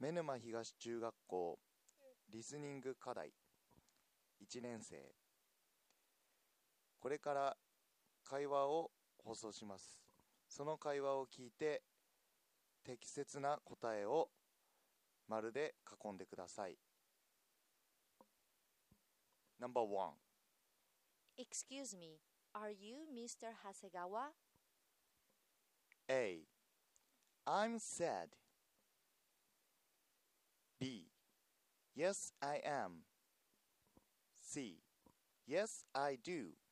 妻沼東中学校リスニング課題1年生。これから会話を放送します。その会話を聞いて適切な答えを丸で囲んでください。No.1 Excuse me, are you Mr. Hasegawa? A. I'm sad. B. Yes, I am. C. Yes, I do.